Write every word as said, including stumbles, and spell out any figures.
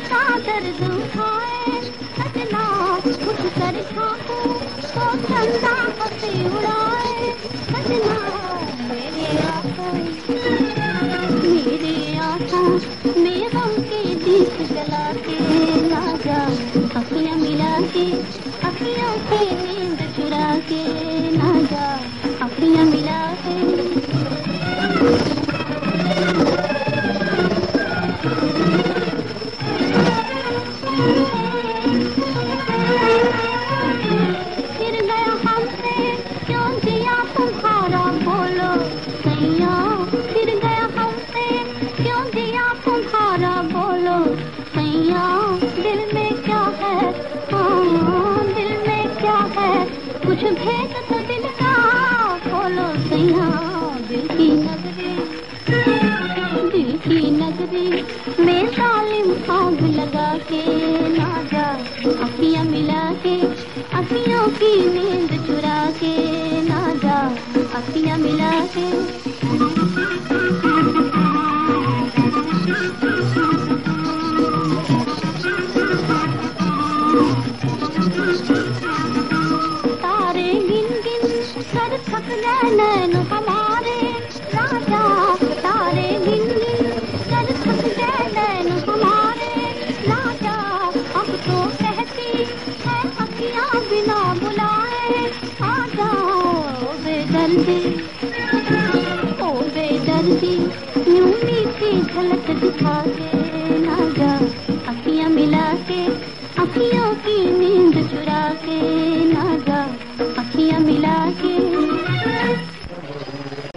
का दर्द उठाए, सजना उठ कर झांकूं तो चंदा हंसी उड़ाए। सजना मेरे आंखों मेरे आंखों में गम के दीप जला के ना जा, अखियां मिला के अखियों की नींद चुरा के ना जा, अखियां मिला के। फिर गया हमसे क्यों जिया तुम्हारा बोलो सैया, फिर गया हमसे क्यों जिया तुम्हारा बोलो सैया। दिल में क्या है, हाँ दिल में क्या है, कुछ भेद तो दिल का खोलो सैया। दिल की नगरी दिल की नगरी में जालिम आग लगा के ना जा, अखियां मिला के अखियों की नींद चुरा के ना जा, अखियां मिला के। तारे गिन गिन कर थक गए नैन हमारे राजा, तारे गिन गिन कर थक गए नैन हमारे राजा। अब तो कहती है अखियां बिना बुलाए आ जाओ बेदर्दी, ओ बेदर्दी यूं मीठी झलक दिखा के